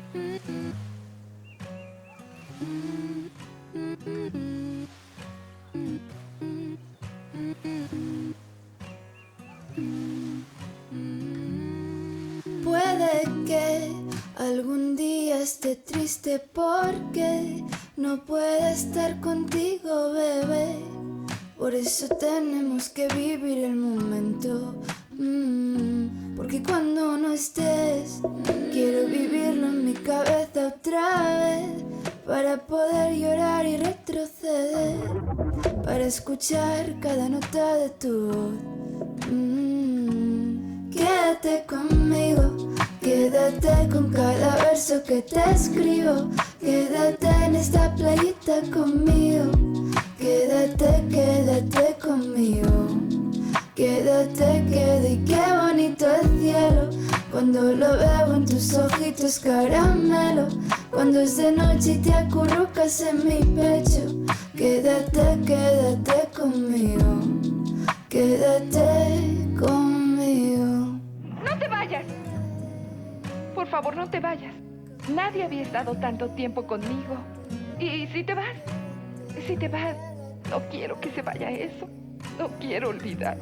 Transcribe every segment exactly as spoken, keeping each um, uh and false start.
Puede que algún día esté triste porque no pueda estar contigo, bebé. Por eso tenemos que vivir el momento, mm, porque cuando no estés, quiero vivirlo en mi cabeza otra vez, para poder llorar y retroceder, para escuchar cada nota de tu voz. mm, Quédate conmigo, quédate con cada verso que te escribo, quédate en esta playita conmigo. Quédate, quédate conmigo. Quédate, quédate, y qué bonito el cielo cuando lo veo en tus ojitos caramelo, cuando es de noche y te acurrucas en mi pecho. Quédate, quédate conmigo. Quédate conmigo. ¡No te vayas! Por favor, no te vayas. Nadie había estado tanto tiempo conmigo. ¿Y si te vas? Si te vas, no quiero que se vaya eso. No quiero olvidar.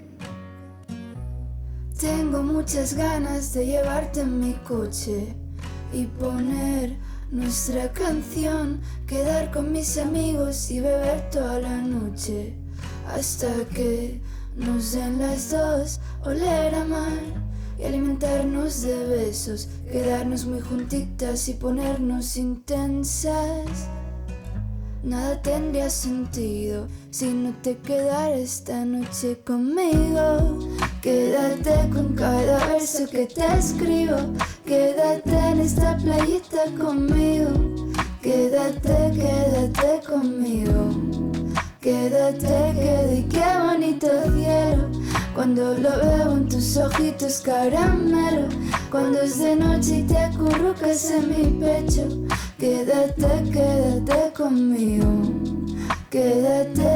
Tengo muchas ganas de llevarte en mi coche y poner nuestra canción, quedar con mis amigos y beber toda la noche, hasta que nos den las dos, oler a mar y alimentarnos de besos, quedarnos muy juntitas y ponernos intensas. Nada tendría sentido si no te quedaras esta noche conmigo. Quédate con cada verso que te escribo, quédate en esta playita conmigo. Quédate, quédate conmigo. Quédate, quédate, y qué bonito cielo cuando lo veo en tus ojitos caramelo, cuando es de noche y te acurrucas en mi pecho. Quédate, quédate conmigo. Quédate.